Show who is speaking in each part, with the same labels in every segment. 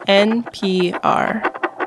Speaker 1: NPR.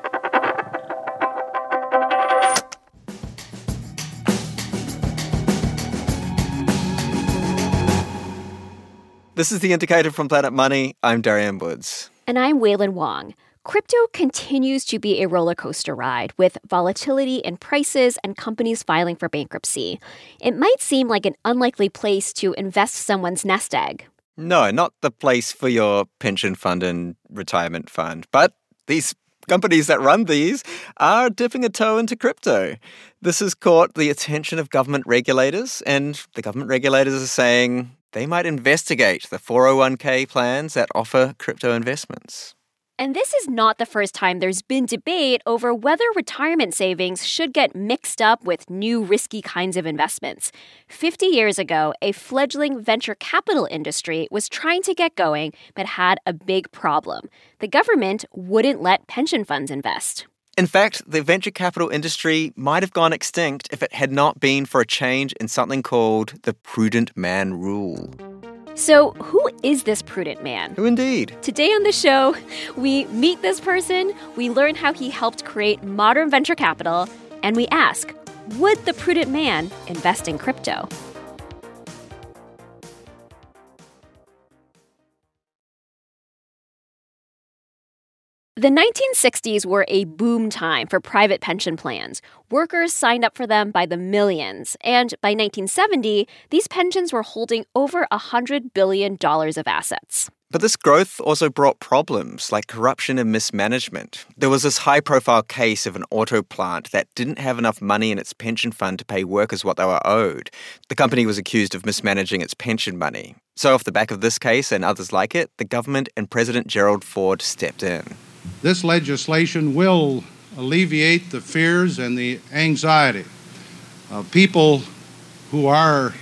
Speaker 2: This is The Indicator from Planet Money. I'm Darian Woods.
Speaker 3: And I'm Wailin Wong. Crypto continues to be a roller coaster ride with volatility in prices and companies filing for bankruptcy. It might seem like an unlikely place to invest someone's nest egg.
Speaker 2: No, not the place for your pension fund and retirement fund. But these companies that run these are dipping a toe into crypto. This has caught the attention of government regulators, and the government regulators are saying they might investigate the 401k plans that offer crypto investments.
Speaker 3: And this is not the first time there's been debate over whether retirement savings should get mixed up with new risky kinds of investments. 50 years ago, a fledgling venture capital industry was trying to get going but had a big problem. The government wouldn't let pension funds invest.
Speaker 2: In fact, the venture capital industry might have gone extinct if it had not been for a change in something called the prudent man rule.
Speaker 3: So who is this prudent man?
Speaker 2: Who indeed?
Speaker 3: Today on the show, we meet this person, we learn how he helped create modern venture capital, and we ask, would the prudent man invest in crypto? The 1960s were a boom time for private pension plans. Workers signed up for them by the millions. And by 1970, these pensions were holding over $100 billion of assets.
Speaker 2: But this growth also brought problems like corruption and mismanagement. There was this high-profile case of an auto plant that didn't have enough money in its pension fund to pay workers what they were owed. The company was accused of mismanaging its pension money. So off the back of this case and others like it, the government and President Gerald Ford stepped in.
Speaker 4: This legislation will alleviate the fears and the anxiety of people who are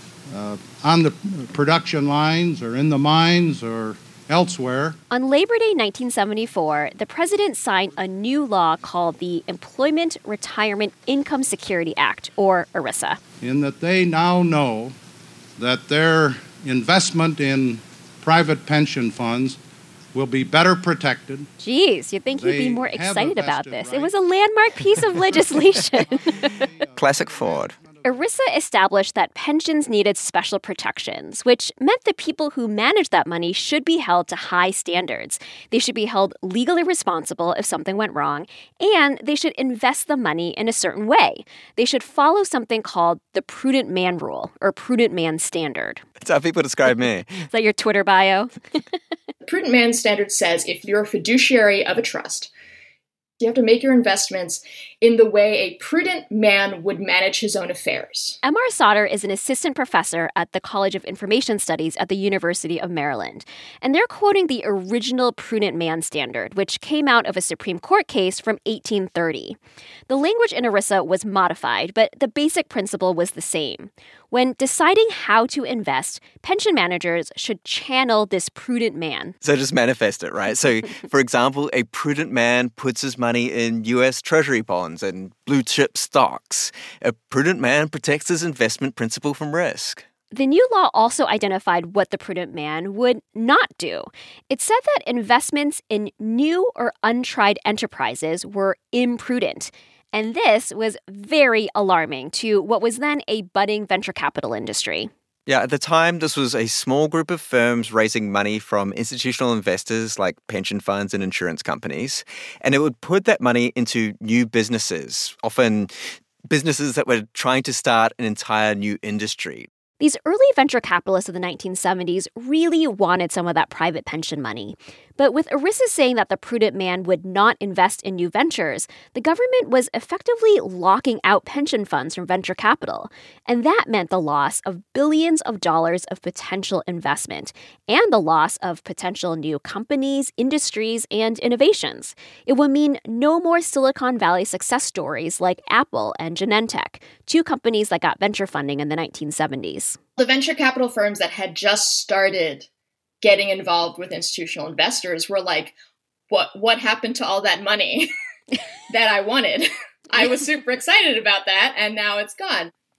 Speaker 4: on the production lines or in the mines or elsewhere.
Speaker 3: On Labor Day 1974, the president signed a new law called the Employment Retirement Income Security Act, or ERISA.
Speaker 4: In that they now know that their investment in private pension funds will be better protected.
Speaker 3: Geez, you'd think he'd be more excited about this. Right. It was a landmark piece of legislation.
Speaker 2: Classic Ford.
Speaker 3: ERISA established that pensions needed special protections, which meant the people who managed that money should be held to high standards. They should be held legally responsible if something went wrong, and they should invest the money in a certain way. They should follow something called the prudent man rule, or prudent man standard.
Speaker 2: That's how people describe me.
Speaker 3: Is that your Twitter bio?
Speaker 5: The prudent man standard says if you're a fiduciary of a trust, you have to make your investments in the way a prudent man would manage his own affairs.
Speaker 3: M.R. Sauter is an assistant professor at the College of Information Studies at the University of Maryland. And they're quoting the original prudent man standard, which came out of a Supreme Court case from 1830. The language in ERISA was modified, but the basic principle was the same. When deciding how to invest, pension managers should channel this prudent man.
Speaker 2: So just manifest it, right? So, for example, a prudent man puts his money in U.S. Treasury bonds and blue chip stocks. A prudent man protects his investment principal from risk.
Speaker 3: The new law also identified what the prudent man would not do. It said that investments in new or untried enterprises were imprudent. And this was very alarming to what was then a budding venture capital industry.
Speaker 2: Yeah, at the time, this was a small group of firms raising money from institutional investors like pension funds and insurance companies. And it would put that money into new businesses, often businesses that were trying to start an entire new industry.
Speaker 3: These early venture capitalists of the 1970s really wanted some of that private pension money. But with ERISA saying that the prudent man would not invest in new ventures, the government was effectively locking out pension funds from venture capital. And that meant the loss of billions of dollars of potential investment and the loss of potential new companies, industries, and innovations. It would mean no more Silicon Valley success stories like Apple and Genentech, two companies that got venture funding in the 1970s.
Speaker 5: The venture capital firms that had just started getting involved with institutional investors were like, what happened to all that money that I wanted? I was super excited about that, and now it's gone.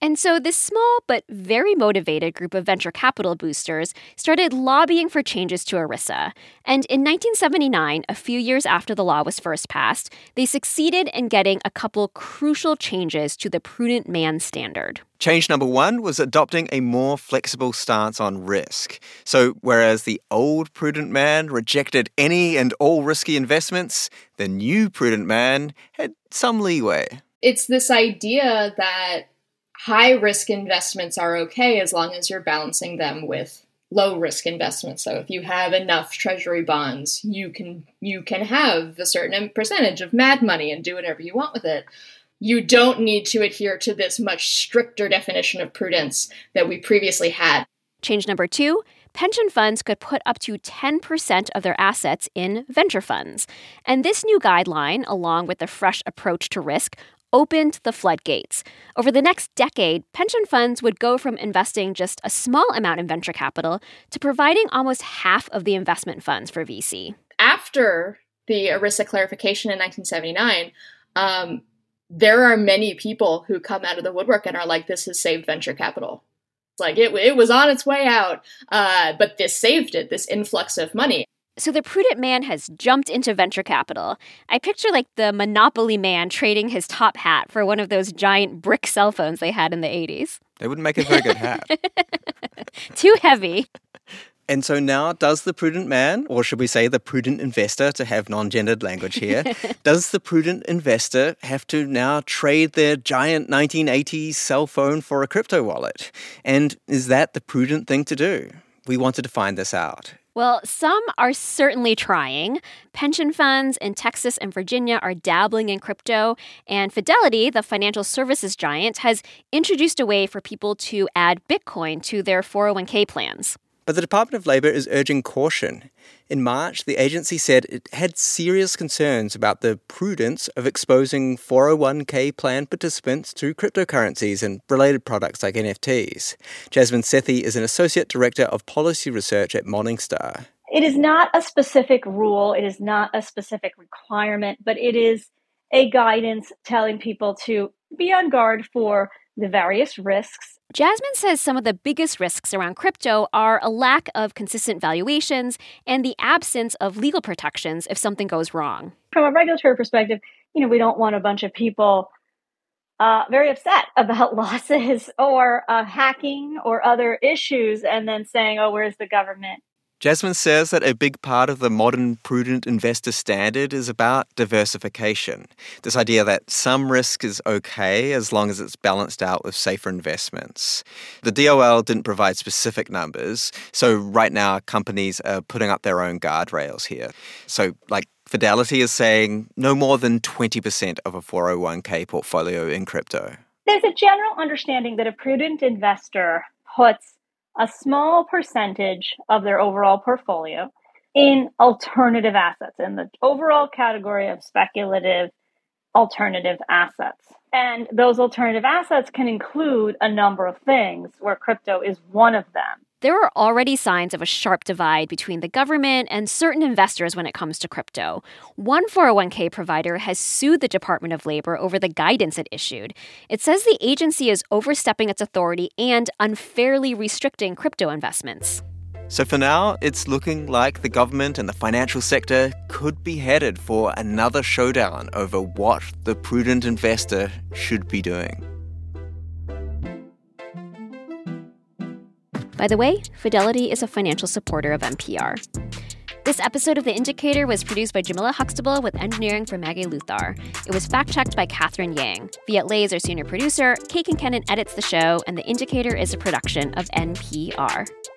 Speaker 3: And so this small but very motivated group of venture capital boosters started lobbying for changes to ERISA. And in 1979, a few years after the law was first passed, they succeeded in getting a couple crucial changes to the prudent man standard.
Speaker 2: Change number one was adopting a more flexible stance on risk. So whereas the old prudent man rejected any and all risky investments, the new prudent man had some leeway.
Speaker 5: It's this idea that high-risk investments are okay as long as you're balancing them with low-risk investments. So if you have enough treasury bonds, you can have a certain percentage of mad money and do whatever you want with it. You don't need to adhere to this much stricter definition of prudence that we previously had.
Speaker 3: Change number two, pension funds could put up to 10% of their assets in venture funds. And this new guideline, along with a fresh approach to risk, opened the floodgates. Over the next decade, pension funds would go from investing just a small amount in venture capital to providing almost half of the investment funds for VC.
Speaker 5: After the ERISA clarification in 1979, there are many people who come out of the woodwork and are like, this has saved venture capital. It's like it was on its way out, but this saved it, this influx of money.
Speaker 3: So the prudent man has jumped into venture capital. I picture like the Monopoly man trading his top hat for one of those giant brick cell phones they had in the 80s.
Speaker 2: They wouldn't make a very good hat.
Speaker 3: Too heavy.
Speaker 2: And so now does the prudent man, or should we say the prudent investor to have non-gendered language here, does the prudent investor have to now trade their giant 1980s cell phone for a crypto wallet? And is that the prudent thing to do? We wanted to find this out.
Speaker 3: Well, some are certainly trying. Pension funds in Texas and Virginia are dabbling in crypto, and Fidelity, the financial services giant, has introduced a way for people to add Bitcoin to their 401k plans.
Speaker 2: But the Department of Labor is urging caution. In March, the agency said it had serious concerns about the prudence of exposing 401k plan participants to cryptocurrencies and related products like NFTs. Jasmine Sethi is an Associate Director of Policy Research at Morningstar.
Speaker 1: It is not a specific rule. It is not a specific requirement, but it is a guidance telling people to be on guard for the various risks.
Speaker 3: Jasmine says some of the biggest risks around crypto are a lack of consistent valuations and the absence of legal protections if something goes wrong.
Speaker 1: From a regulatory perspective, we don't want a bunch of people very upset about losses or hacking or other issues and then saying, oh, where's the government?
Speaker 2: Jasmine says that a big part of the modern prudent investor standard is about diversification. This idea that some risk is okay as long as it's balanced out with safer investments. The DOL didn't provide specific numbers, so right now companies are putting up their own guardrails here. So like Fidelity is saying no more than 20% of a 401k portfolio in crypto.
Speaker 1: There's a general understanding that a prudent investor puts a small percentage of their overall portfolio in alternative assets, in the overall category of speculative alternative assets. And those alternative assets can include a number of things, where crypto is one of them.
Speaker 3: There are already signs of a sharp divide between the government and certain investors when it comes to crypto. One 401k provider has sued the Department of Labor over the guidance it issued. It says the agency is overstepping its authority and unfairly restricting crypto investments.
Speaker 2: So for now, it's looking like the government and the financial sector could be headed for another showdown over what the prudent investor should be doing.
Speaker 3: By the way, Fidelity is a financial supporter of NPR. This episode of The Indicator was produced by Jamila Huxtable with engineering from Maggie Luthar. It was fact-checked by Catherine Yang. Viet Le is our senior producer, Kate Kincannon edits the show, and The Indicator is a production of NPR.